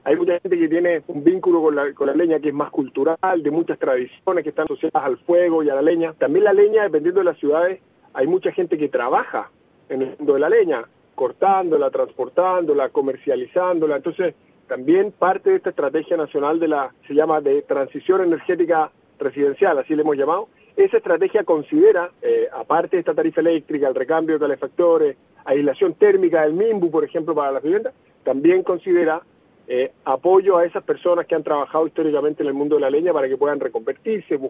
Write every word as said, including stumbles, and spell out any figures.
Hay mucha gente que tiene un vínculo con la, con la leña que es más cultural, de muchas tradiciones que están asociadas al fuego y a la leña. También la leña, dependiendo de las ciudades, hay mucha gente que trabaja en el mundo de la leña, cortándola, transportándola, comercializándola. Entonces, también parte de esta estrategia nacional de la, se llama de transición energética residencial, así le hemos llamado. Esa estrategia considera, eh, aparte de esta tarifa eléctrica, el recambio de calefactores, aislación térmica del MIMBU, por ejemplo, para las viviendas, también considera eh, apoyo a esas personas que han trabajado históricamente en el mundo de la leña para que puedan reconvertirse,